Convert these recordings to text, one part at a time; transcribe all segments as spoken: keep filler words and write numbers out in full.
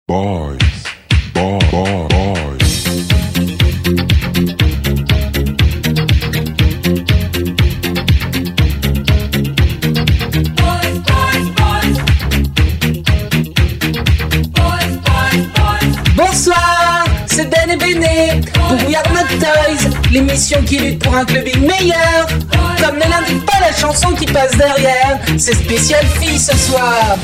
Boys, boy, boy, boys. Bonsoir, c'est Ben et Béné pour We Are Not Toys, l'émission qui lutte pour un clubbing meilleur. Comme ne l'indique pas la chanson qui passe derrière, c'est spécial filles ce soir.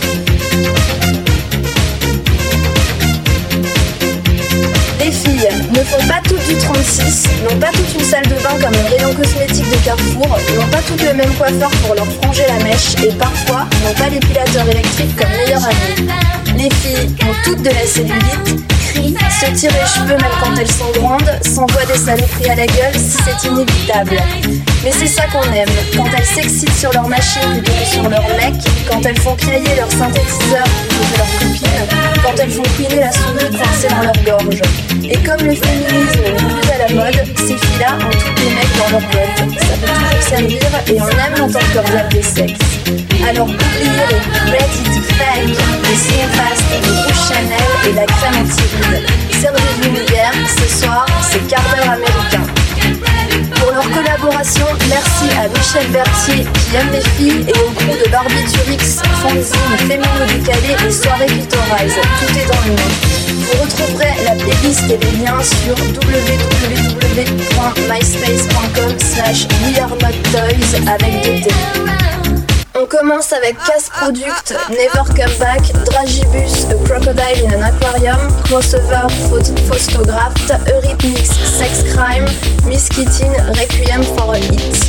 Les filles ne font pas toutes du trente-six, n'ont pas toute une salle de bain comme un rayon cosmétique de Carrefour, n'ont pas toutes le même coiffeur pour leur fronger la mèche et parfois n'ont pas l'épilateur électrique comme meilleur ami. Les filles ont toutes de la cellulite, crient, se tirent les cheveux même quand elles sont grandes, s'envoient des saloperies à la gueule si c'est inévitable. Mais c'est ça qu'on aime, quand elles s'excitent sur leur machine plutôt que sur leur mec, quand elles font crier leur synthétiseur plutôt que leur copine, quand elles font couiner la souris coincée dans leur gorge. Et comme le féminisme est plus à la mode, ces filles-là ont tous les mecs dans leur boîte. Ça peut toujours servir et on aime entendre cordial des sexes. Alors oubliez les Ready to Fake, les Slim Fast, les Rouge Chanel et la crème anti-rides. Servez-vous une bière, ce soir c'est quart d'heure américain. Pour leur collaboration, merci à Michel Berthier qui aime les filles et au crew de Barbiturix, Fanzine, Fémino Décalé et Soirée Clitorise. Tout est dans le nom. Vous retrouverez la playlist et les liens sur w w w point myspace point com slash we are not toys avec deux T. On commence avec Casse Product, Never Come Back, Dragibus, A Crocodile in an Aquarium, Crossover, Photographed, Eurythmics, Sex Crime, Miss Kittin, Requiem for a Hit.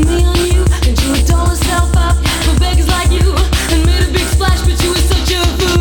But you were such a fool.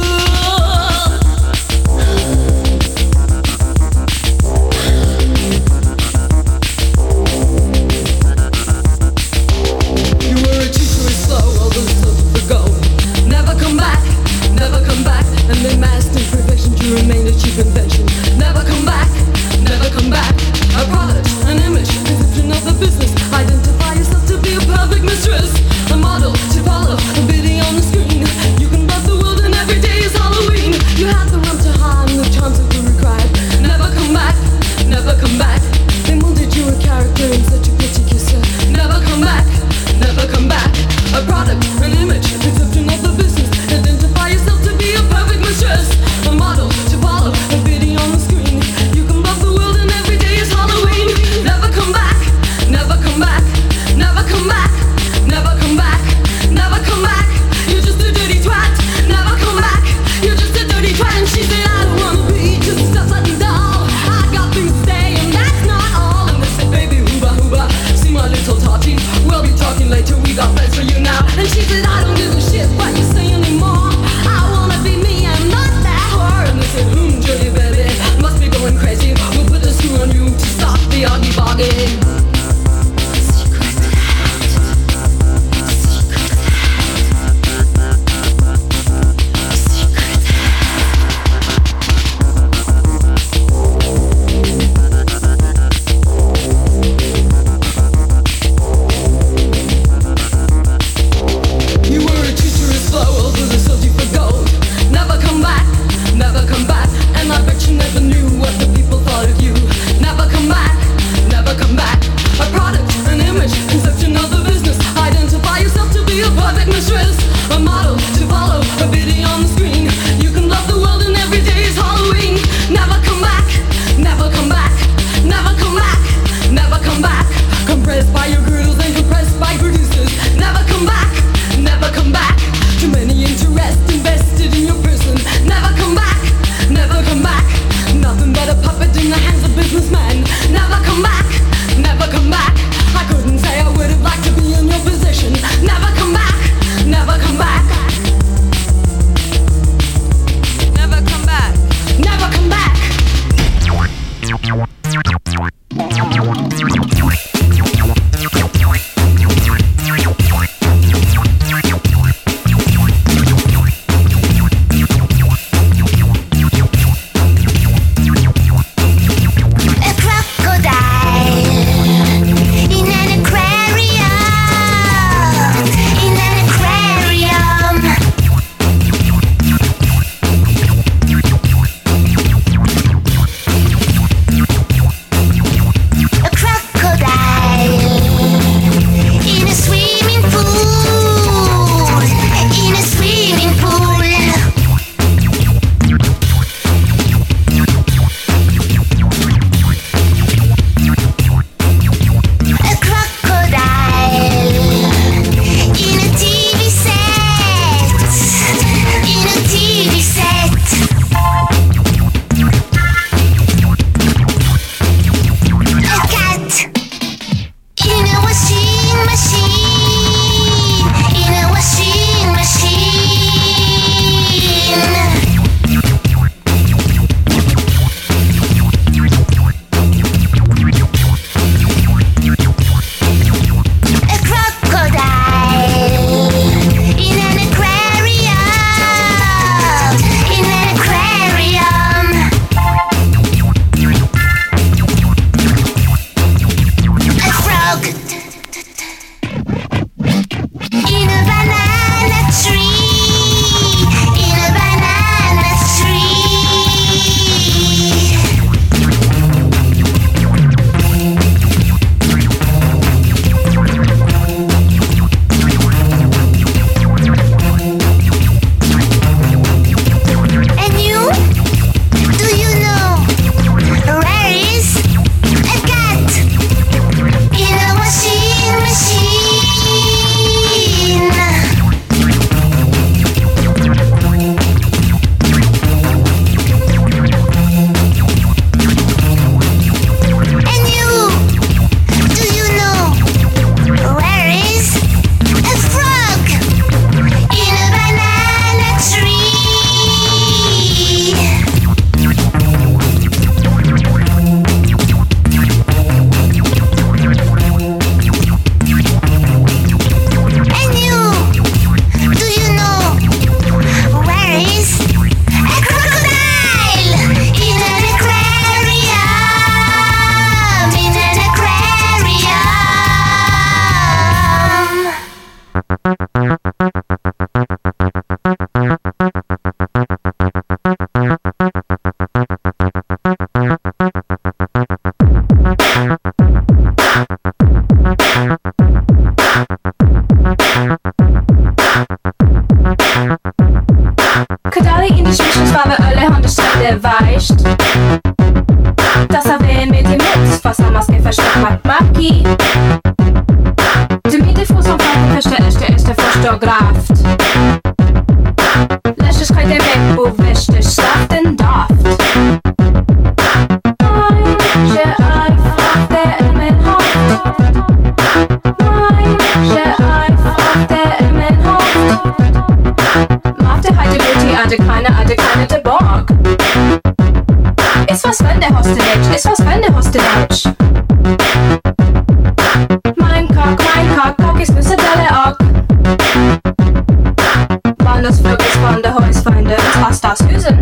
frog in a banana tree, in a banana tree. And you? Do you know where is a cat in a washing machine? And you? Do you know where is a frog in a banana tree? And you? Do you know where is a crocodile in an aquarium? In an aquarium. Kadali in die Zwischensfarbe Ölle und Stelle weicht. Das erwähnen mit dem Mut, was am Maske versteckt hat Maki. De Mittelfuß und Falten verstellt der erste Fotograft. Lässt schreit der weg, wo wäscht der Schlachten Daft. Mein Scheif auf der Emmenhoft. Mein Scheif auf der Emmenhoft. Machte heute Beauty, hatte keine, hatte keine de Borg. Ist was wenn der Hostelage, ist was wenn der Hostelage. Mein Cock, mein Cock, Cock ist nüsse Delle Ock. Wann das Flug ist von der Häusfeinde, was das Hüsen.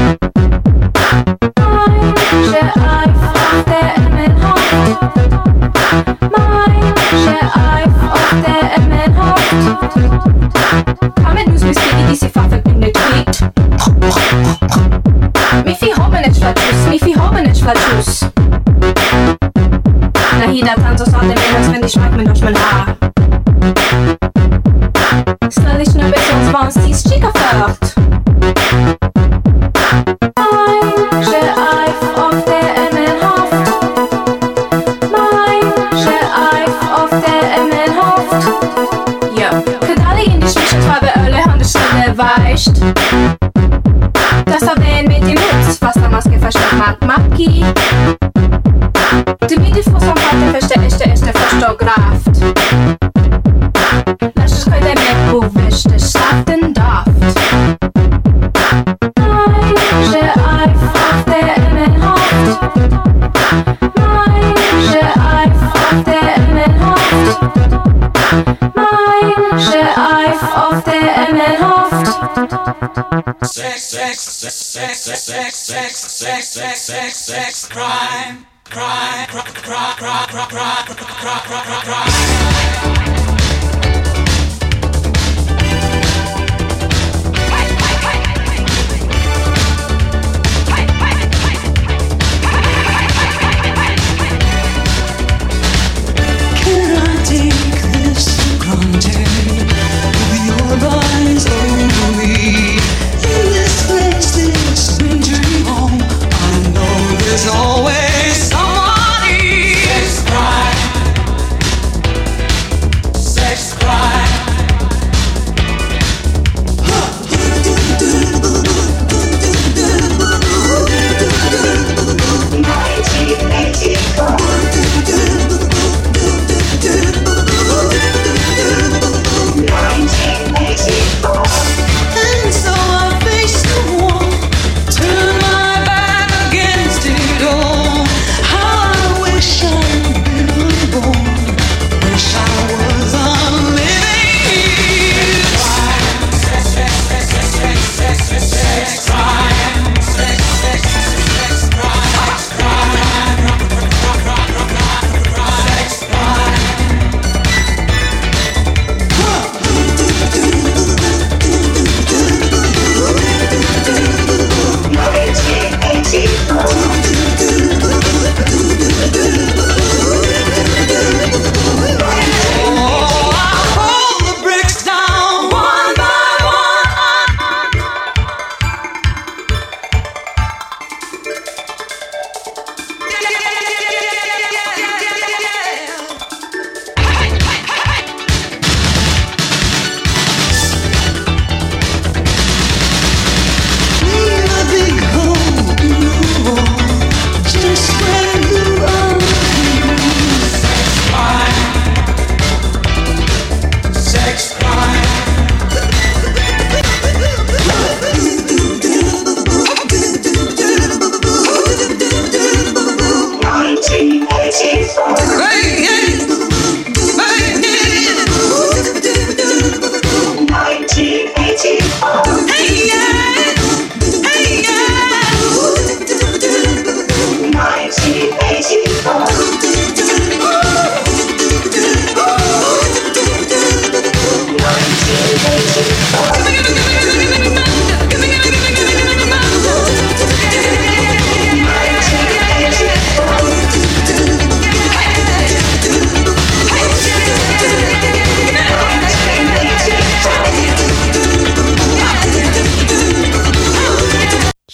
Mein Scheif auf der Emmenhoft. Mein Scheif auf der Emmenhoft. Komm mit Nuss, bis die diese Pfaffe bindet kriegt. Mi fi hoben et flatschus, mi fi hoben et flatschus. Na hida tanto sa de menos, wenn ich schmeck mir durch mein Haar. Soll ich nur bis uns bei uns dies Chica fört? Mein Scheif auf der Emmenhoft. Mein Scheif auf der Emmenhoft. Ja, Kadali in die Zwischenfarbe Ölle und Stelle weicht. Das erwähnen mit dem Mut, was der Maske versteckt hat Maki. De Mittelfuß und Falten verstellt der erste Fotograft. Lässt schreit der weg, wo wäscht der Schlachten Daft. Mein Scheif auf der Emmenhoft. Mein Scheif auf der Emmenhoft. Mein Scheif auf der Emmenhoft. Sex, sex, sex, sex, sex, sex, sex, sex, sex, sex, sex, crime, crime, crime, crime, crime, crime, crime, crime, crime, crime. Can I take this for granted? With your eyes over me, in this place, this winter home, I know there's always somebody. Sex, crime.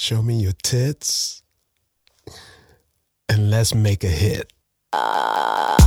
Show me your tits, and let's make a hit. Uh.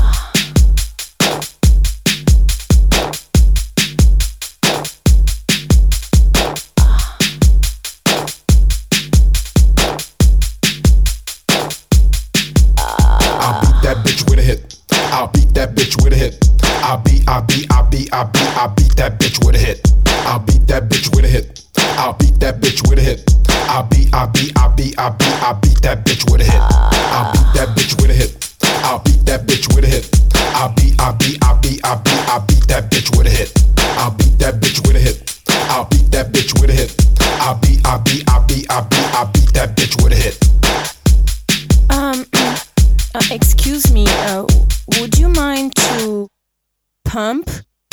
That bitch with a hit. I'll beat that bitch with a hit. I'll beat, I'll beat, I'll beat, I'll beat, I'll beat that bitch with a hit. I'll beat that bitch with a hit. I'll beat that bitch with a hit. I'll beat, I'll beat, I'll beat, I'll beat, I'll beat that bitch with a hit. I'll beat that bitch with a hit. I'll beat that bitch with a hit. I'll beat, I'll beat, I'll beat, I'll beat, I'll beat that bitch with a hit. I'll beat that bitch with a hit. I'll beat that bitch with a hit. I'll beat, I'll beat, I'll beat, I'll beat, I'll beat that bitch with a hit. Um. Uh, excuse me, uh, would you mind to pump?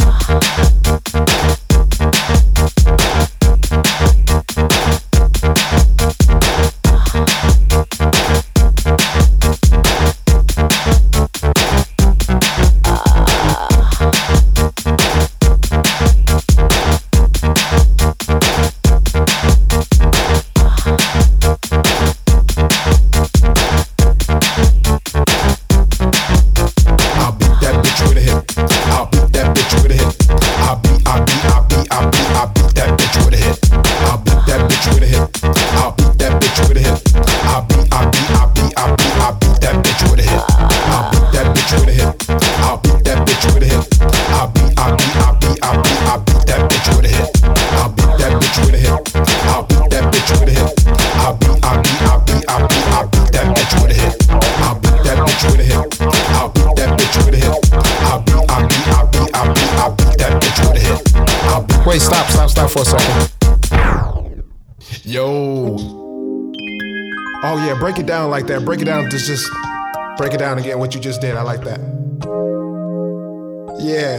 Wait, stop, stop, stop for a second. Yo. Oh yeah, break it down like that. Break it down, just, just break it down again, what you just did. I like that. Yeah.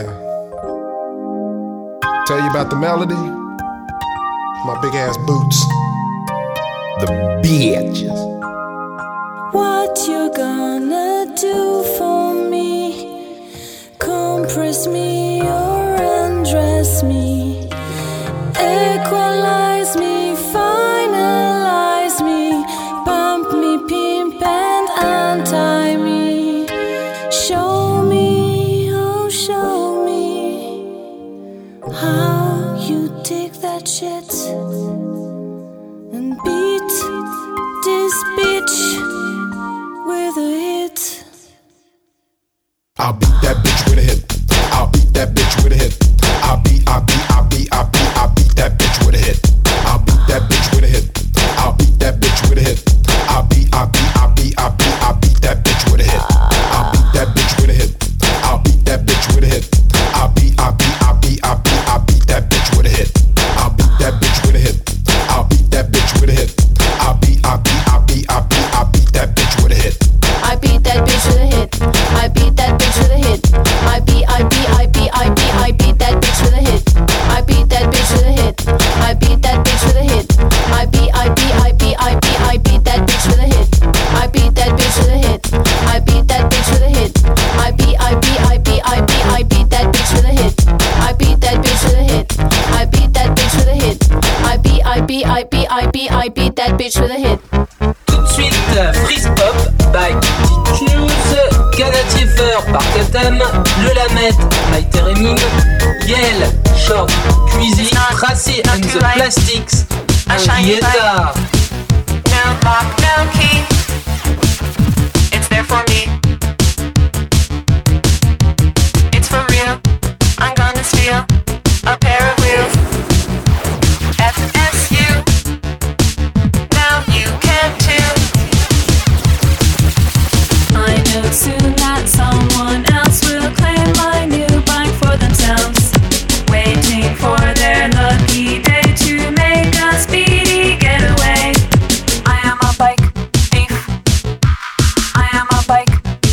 Tell you about the melody. My big ass boots. The bitches. What you gonna do for me? Compress me or undress me, equalize me, finalize me, bump me, pimp and untie me. Show me, oh show me how you take that shit and beat this bitch with a hit. I'll beat that bitch with a hit. I'll beat that bitch with a hit. I'll beat, I'll beat, I'll beat, I'll beat, I'll beat that bitch with a hit. I'll beat that bitch with a hit. I'll beat that bitch with a hit. I'll beat, I'll beat, I'll beat, I'll beat, I'll beat that bitch with a hit. I'll beat that bitch with a hit. I'll beat that bitch with a hit. I'll beat, I'll beat, I'll beat, I'll beat, I'll beat that bitch with a hit. I'll beat that bitch with a hit. I'll beat that bitch with a hit. I'll beat, I'll beat, I'll beat, I'll beat, I'll beat that bitch with a hit. I beat that bitch with a hit. I beat that bitch with a hit. I beat, I beat, I beat, I beat, I beat that bitch with a hit. I beat that bitch with a hit. I beat that bitch with a hit. I beat, I beat, I beat, I beat, I beat that bitch with a hit. I beat that bitch with a hit. I beat that bitch with a hit. I beat, I beat, I beat, I beat, I beat that bitch with a hit. I beat that bitch with a hit. I beat that bitch with a hit. I beat, I beat, I beat, I beat, I beat that bitch with a hit. Tout de suite, Freeze Pop by Titnews, Canatiefer par Katam, Le Lamette, Maïté Reming, Yel, Short, Cuisy, Tracy and the Plastics, Henrietta. No lock, no key. It's there for me. It's for real. I'm gonna steal a pair of wheels. F S U. Now you can too. I know soon that someone else will claim my new bike for themselves, waiting for their lucky day to make a speedy getaway. I am a bike thief. I am a bike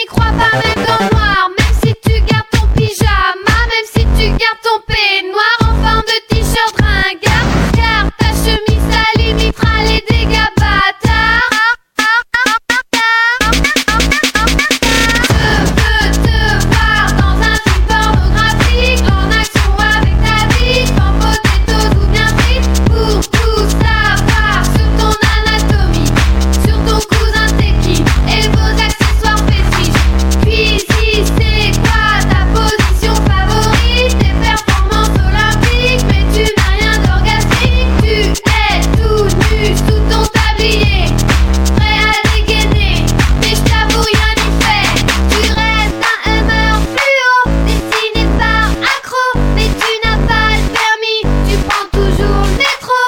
crois pas même dans le noir. Même si tu gardes ton pyjama, même si tu gardes ton peignoir en forme de t-shirt ringard, car ta chemise ça limitera les dégâts bâtards. Je veux te voir dans un film pornographique, en action avec ta bite, en potatoes ou bien frites, pour tout savoir sur ton anatomie, sur ton cousin t'es qui, et vos accessoires fétiches. Puis si c'est quoi ta position favorite, tes performances olympiques, mais tu n'as rien d'orgasmique, tu es tout nu sous ton tablier, prêt à dégainer, mais je t'avoue rien n'y fait. Tu restes un humeur fluo, dessiné par accro, mais tu n'as pas le permis, tu prends toujours le métro.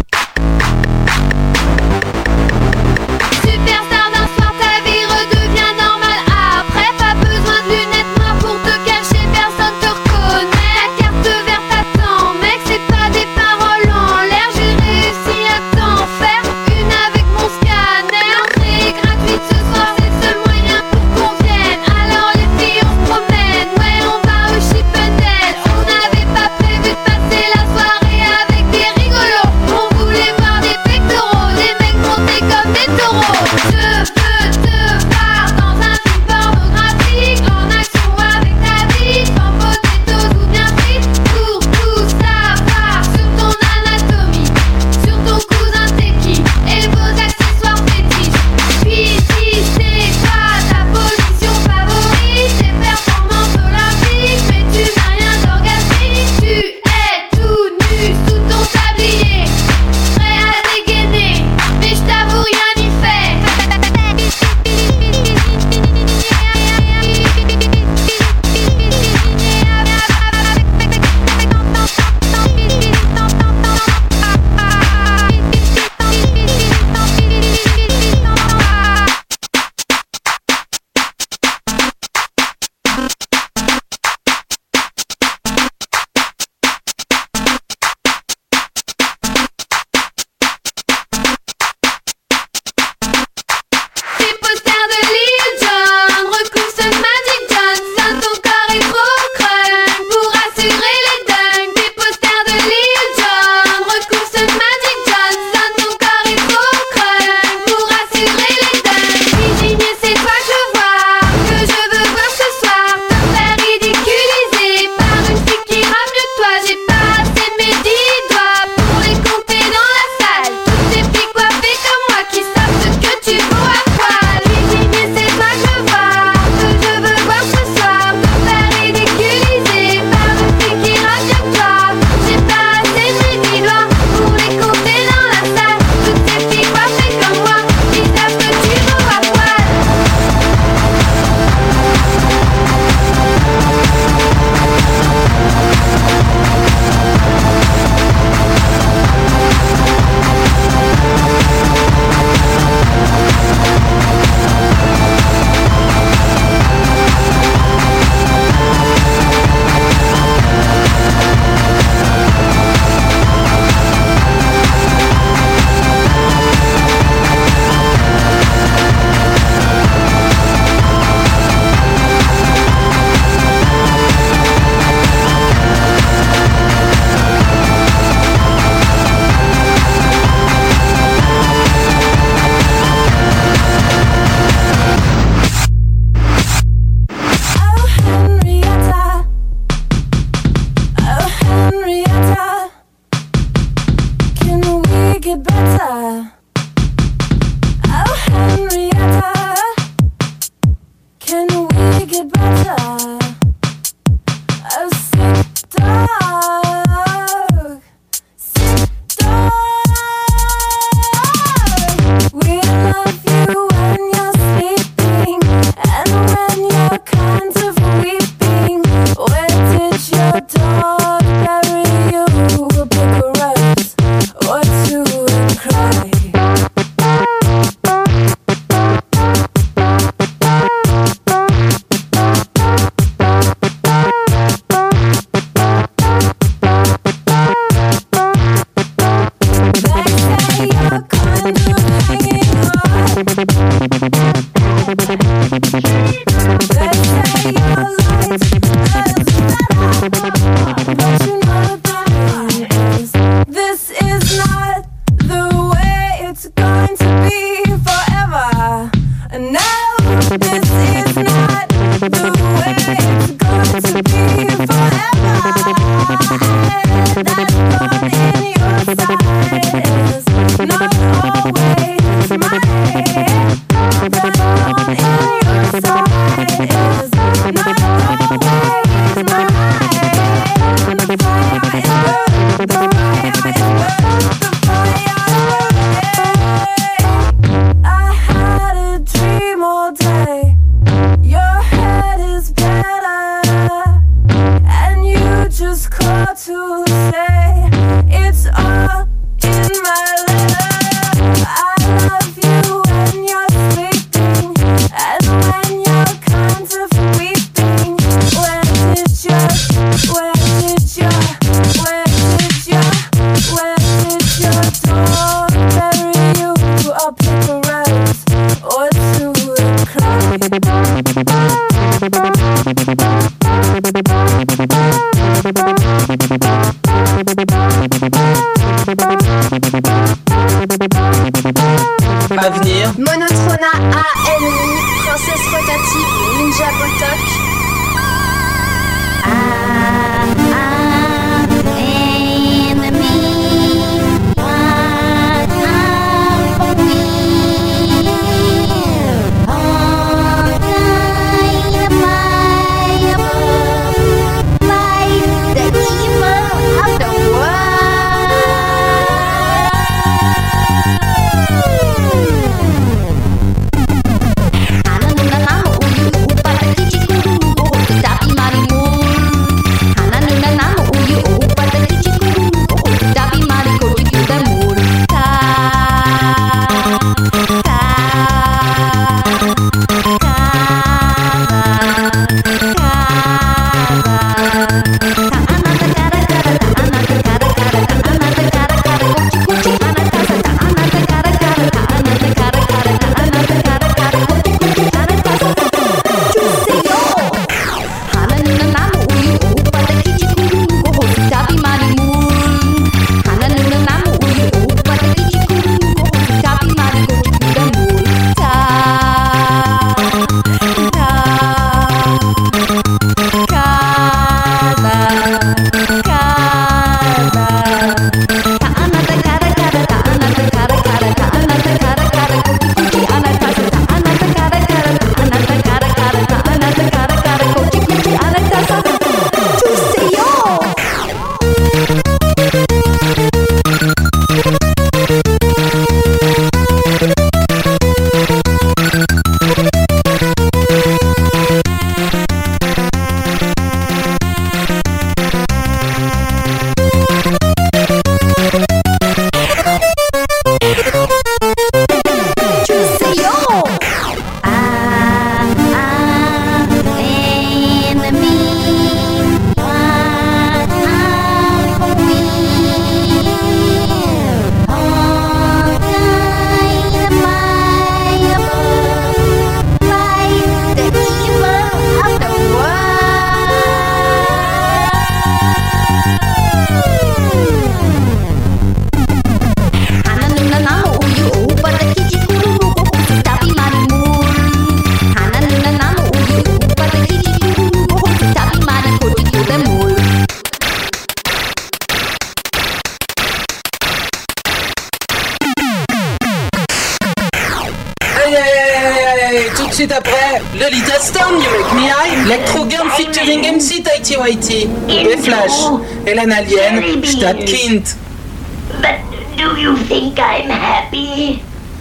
Superstar d'un soir, ta vie redevient normale après. Pas besoin de lunettes noires pour te cacher, personne te reconnaît. La carte verte attend, mec, c'est pas des paroles en l'air. J'ai réussi à t'en faire une avec mon scanner. Entrée gratuite ce soir, c'est le seul moyen pour qu'on vienne. Alors les filles on se promène, ouais on va au Chippendale. On n'avait pas prévu de passer la soirée avec des rigolos. On voulait voir des pectoraux, des mecs montés comme des taureaux. Je veux te voir dans un film pornographique, en action avec ta bite, en potatoes ou bien frites, pour tout savoir sur ton anatomie, sur ton cousin t'es qui, et vos accessoires fétiches. Puis si c'est quoi ta position favorite, tes performances olympiques, mais tu n'as rien d'orgasmique, tu es tout nu sous ton tablier, prêt à dégainer, mais je t'avoue rien n'y fait. Tes posters de Lil Jon recouvrent ce Magic Johnson, ton corps est trop crème pour assurer les dunks. Tes posters de Lil Jon recouvrent ce Magic Johnson, ton corps est trop crème pour assurer les dunks. Cuisinier, c'est toi que je vois, que je veux voir ce soir, te faire ridiculiser par une fille qui rappe mieux que toi. J'ai pas assez mes dix doigts pour les compter dans la salle. Toutes ces filles coiffées comme moi qui savent ce que tu vaux à poil. Cuisinier, c'est toi que je vois, que je veux voir ce soir, te faire ridiculiser par une fille qui rappe mieux que toi. J'ai pas assez mes dix doigts pour les compter dans la salle. Toutes ces filles coiffées comme moi qui savent que tu vaux à poil. Oh Henrietta, oh Henrietta, can we get better? Oh Henrietta, can we get better? Oh sick dog, sick dog. We love you when you're sleeping and when you're kind of weeping. Where did your dog bury you? Pick a rose or two and cry. more to say. It's all in my letter. I love you when you're sleeping and when you're kind of weeping. Where did you, where did you, where did you, where did your dog bury you? I'll pick a rose or two and cry. Avenir. Monotrona A N I, princesse rotative, ninja botox. Tout de suite après, Lolita Stone, You Make Me High, Electro Girl featuring M C Tighty Whitey, et Flash, Helen Alien, Stadtkind. But do you think I'm happy?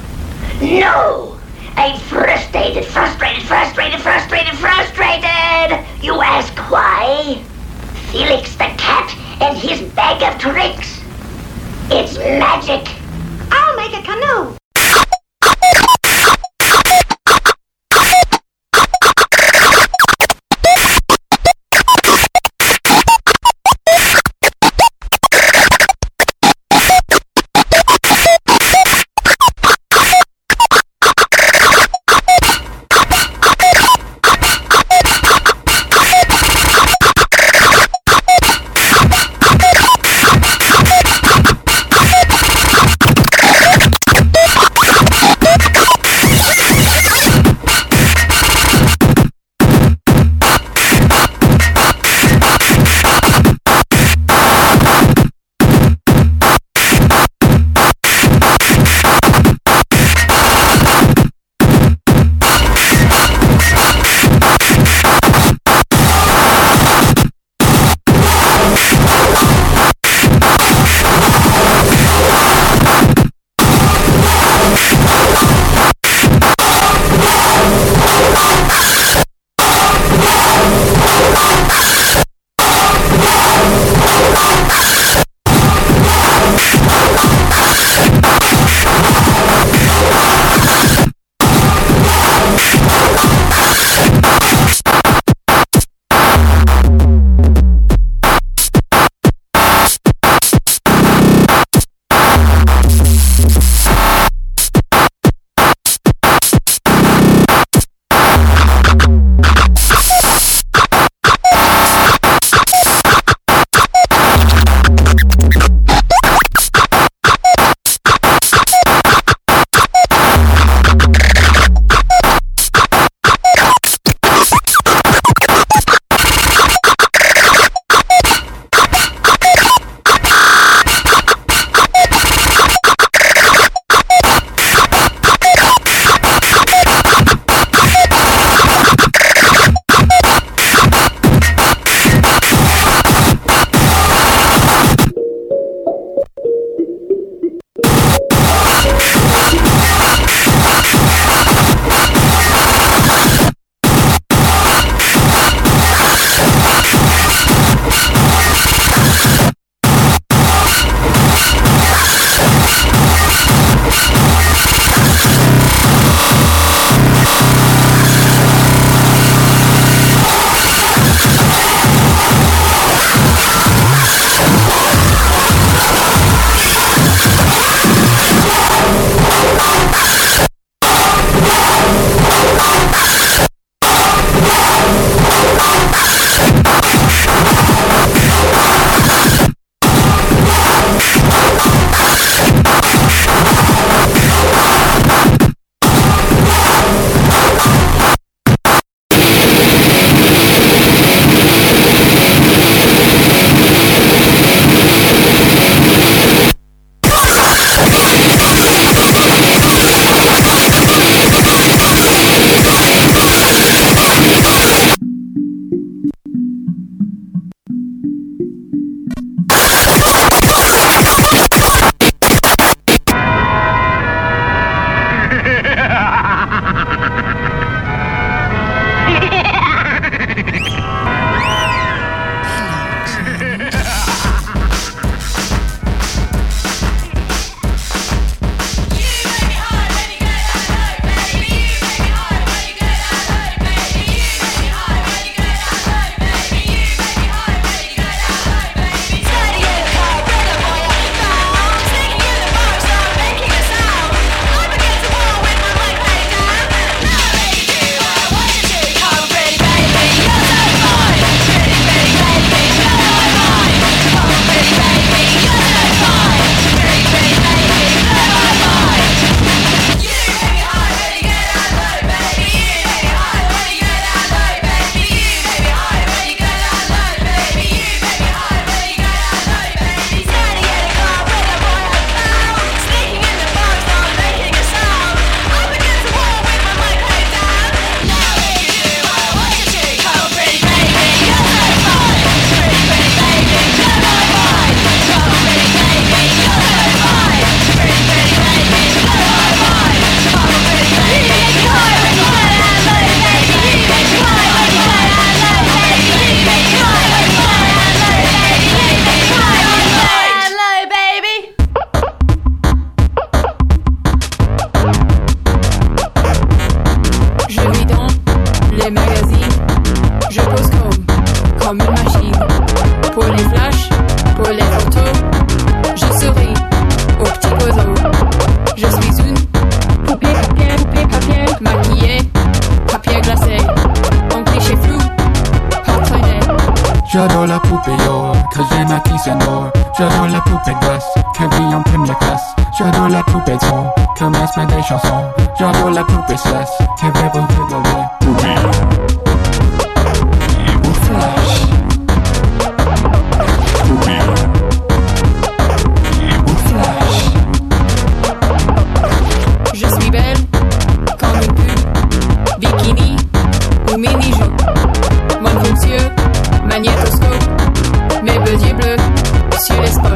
No! I'm frustrated, frustrated, frustrated, frustrated, frustrated! You ask why? Felix the cat and his bag of tricks. It's magic. I'll make a canoe. Je pose comme, comme une machine. Pour les flashs, pour les photos, je souris au petit oiseau. Je suis une poupée papier, poupée papier, maquillée, papier glacé, en cliché flou, hot toilet. J'adore la poupée d'or, que j'ai maquillée c'est noir. J'adore la poupée glace, que vit en première classe. J'adore la poupée son, que m'inspire des chansons. J'adore la poupée cesse, que veut vous voler. Poupée ou flash. Poupée ou flash. Je suis belle comme une pub, bikini ou mini-jupe. Mon monsieur, magnétoscope, mes beaux bleus sur les spots.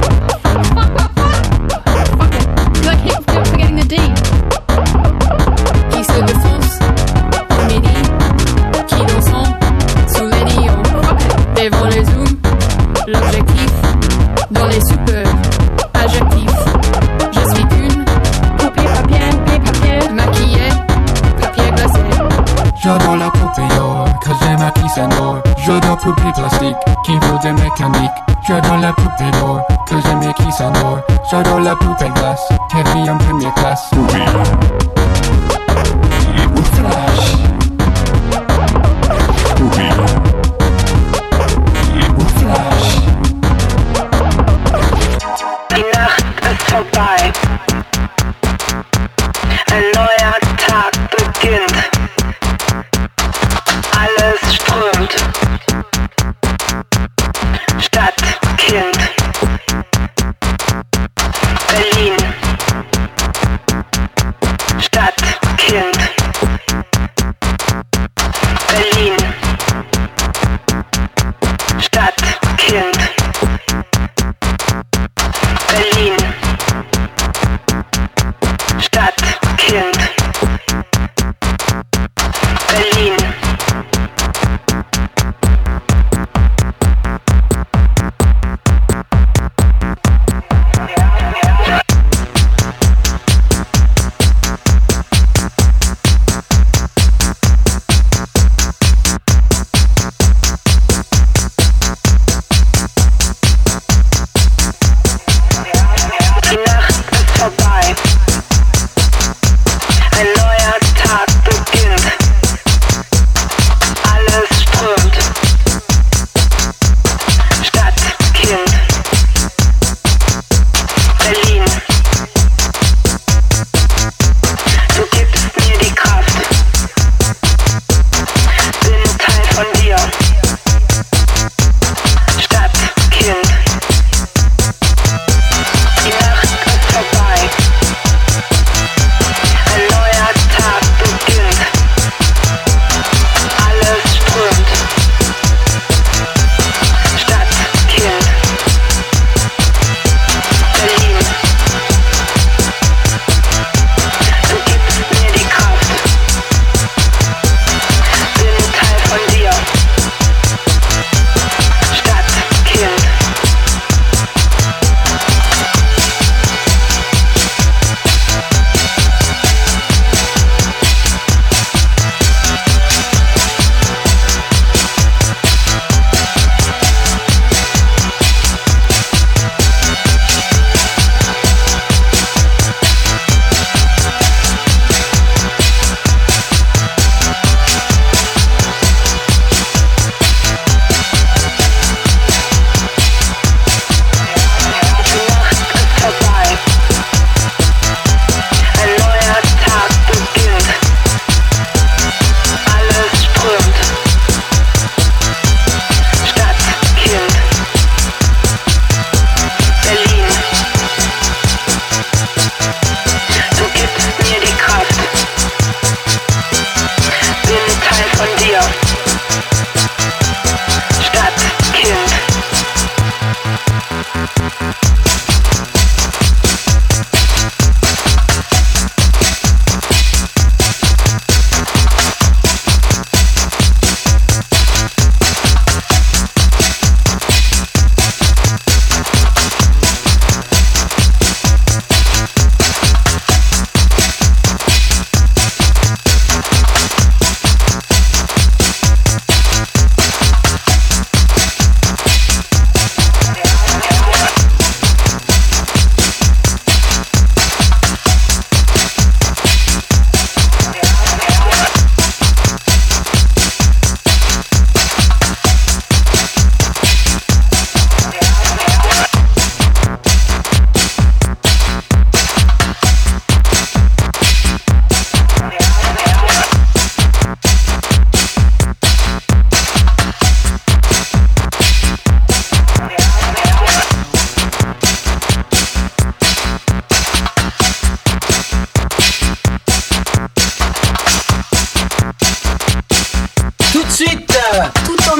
You like hit for forgetting the D. Qui se défonce au midi, qui dansent sous les néons. Devant les zooms, l'objectif dans les super adjectifs. Je suis une poupée papier, poupée papier, maquillée, papier glacé. J'adore la poupée d'or, que j'ai maquillée c'est noir. J'adore poupée plastique, qui vaut des mécaniques. J'adore la poupée d'or, que j'ai maquillée c'est noir. J'adore la poupée glace, qui vit en première classe. Poupée ou flash. Poupée ou flash. Die Nacht ist vorbei. Ein neuer Tag beginnt. Alles strömt. Stadtkind. Berlin. Stadt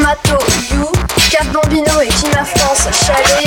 Strato, You, Cat Bambino et Climat France, Chalet.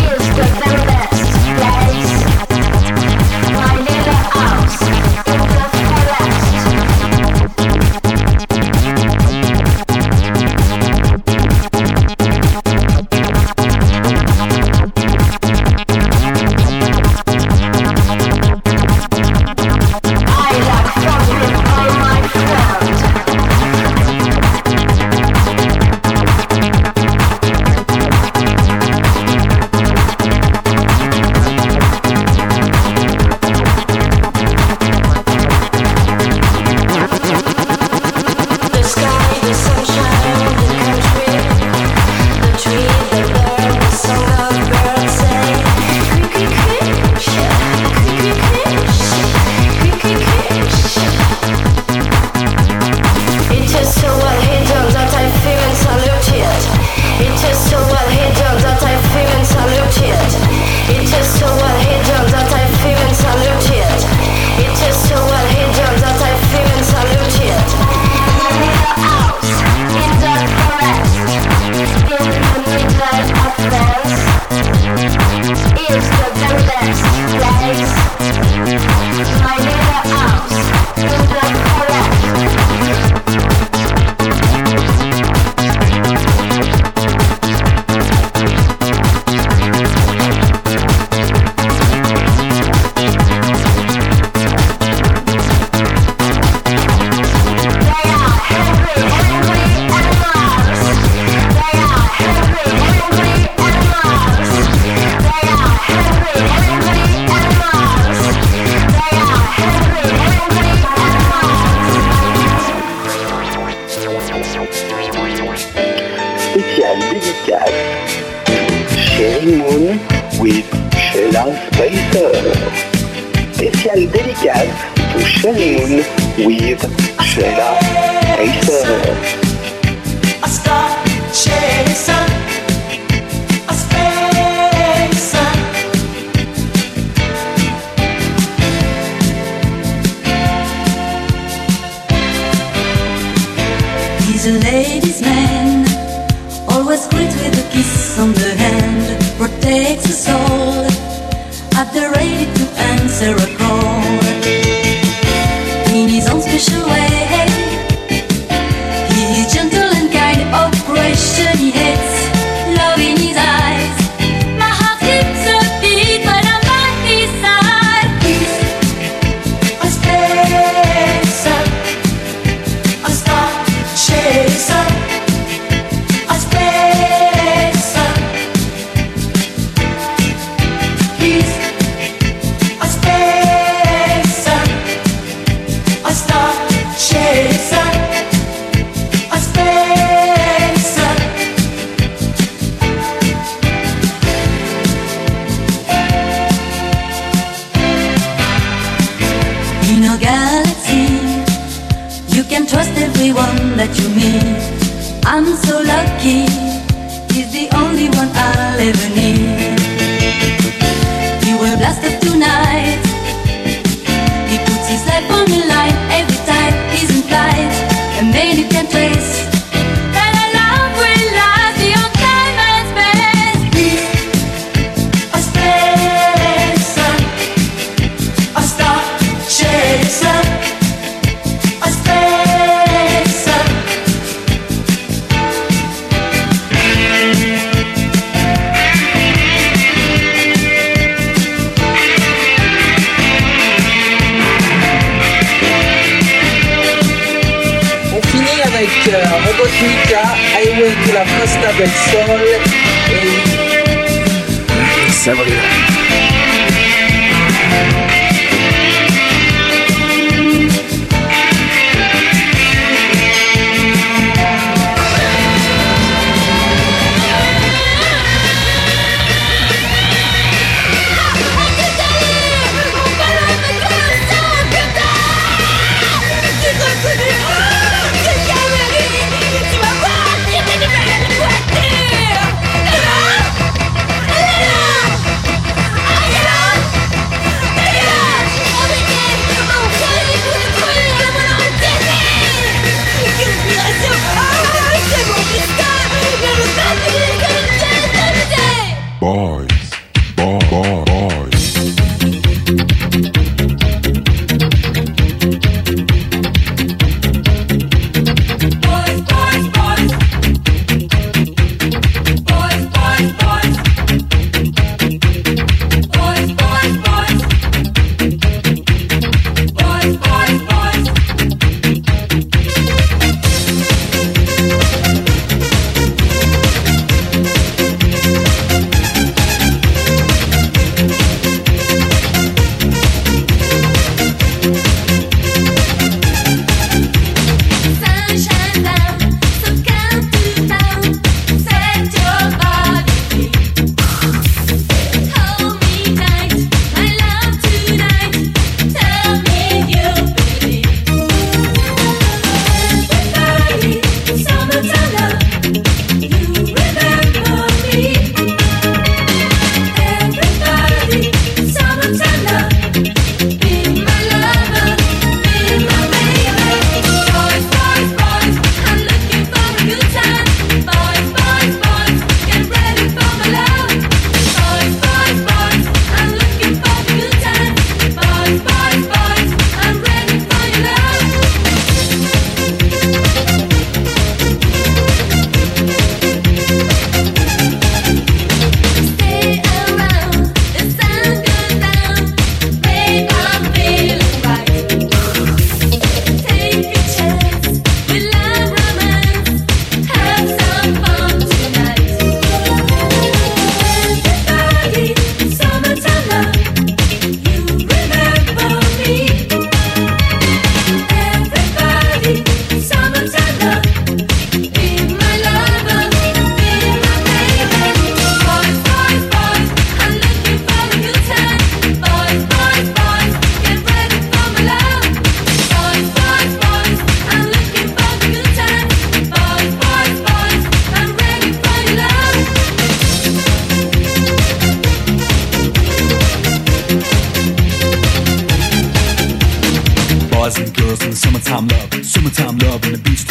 Is the That's Sherry Moon with Sheila Spacer. Special dédicace to Sherry Moon with Sheila Spacer. A star chaser, a spacer. He's a ladies' man, always greet with a kiss on the hand, protects the soul, at the ready to answer a call. In his own special way, he is gentle and kind, oppression he hates, love in his eyes. My heart skips a beat when I'm by his side. He's a spacer, a star chaser, a spacer. He's a spacer, a star chaser, a spacer. In a galaxy, you can trust everyone that you meet. I'm so lucky, he's the only one I'll ever need. He will blast up tonight, he puts his life on the line every time he's in flight. And then you can trace that our love will last beyond time and space. He's a spacer, a star chaser, a spacer. On finit avec euh, Robotnika, Highway to la Costa del Sol et Sabrina. Yeah!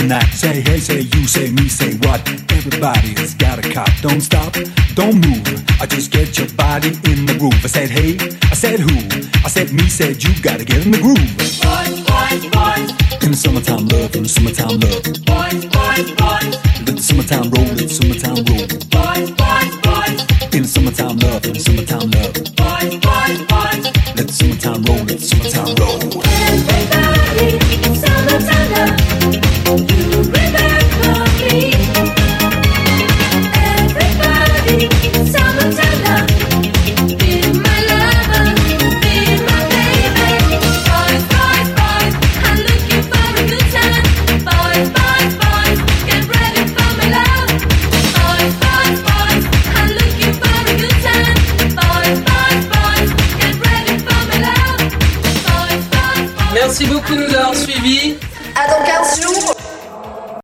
I say hey, say you, say me, say what? Everybody's got a cop. Don't stop, don't move. I just get your body in the groove. I said hey, I said who? I said me, said you. Gotta get in the groove. Boys, boys, boys. In the summertime love, in the summertime love. Boys, boys, boys. Let the summertime roll, let the summertime roll. Boys,